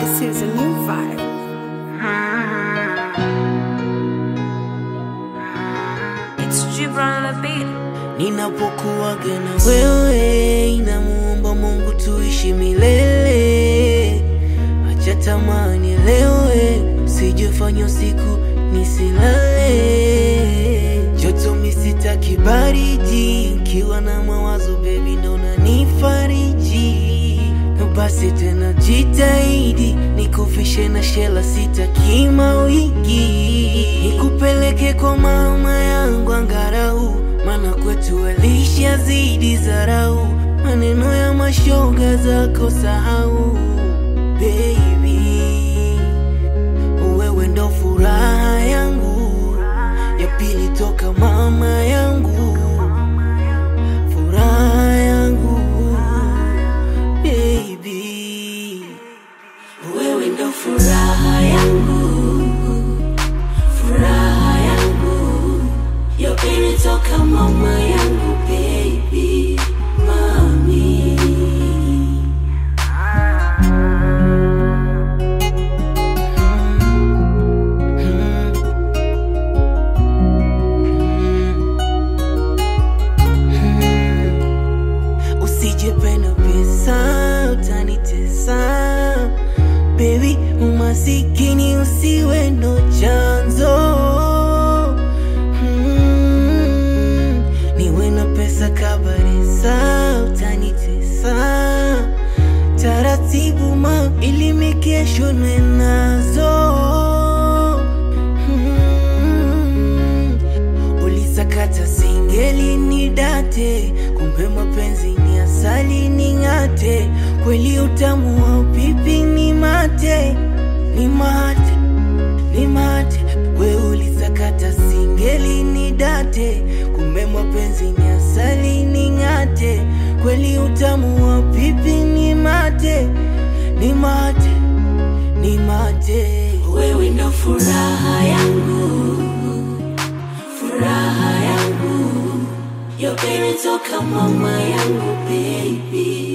This is a new vibe. It's Gibran on the beat. Ninapokuwaga na wewe, namuomba Mungu tuishi milele. Acha tamani elewe, sijafanya siku nisilale. Joto misitaki baridi, kiwa na mawazo baby ndo unanifariji. Basi tena jitahidi, nikufishe na shela sitaki mawigi. Nikupeleke kwa mama yangu angarau, mana kwetu alisha zidi zarau. Maneno ya mashoga zako sahau. Baby, wewe ndo furaha yangu, ya pili toka mama yangu. Furaha yangu baby, wewe ndo furaha yangu. Furaha yangu, ya pili toka mama yangu baby, mami. Usijependa pesa, utanitesa baby, umasikini usiwe ndo chanzo. Niwe na pesa kabarisa, utanitesa taratibu ma ili mikesho nwe nazo. Ulisakata singeli ni date, kumbe mapenzi ni asali ni ngate. Kweli utamu wa pipi ni mate, ni mate, ni mate. We ulisakata singeli ni date, kumbe mapenzi ni asali ni ngate. Kweli utamu wa pipi ni mate, ni mate, ni mate. Wewe ndo furaha yangu. Furaha yangu, ya pili toka mama yangu baby.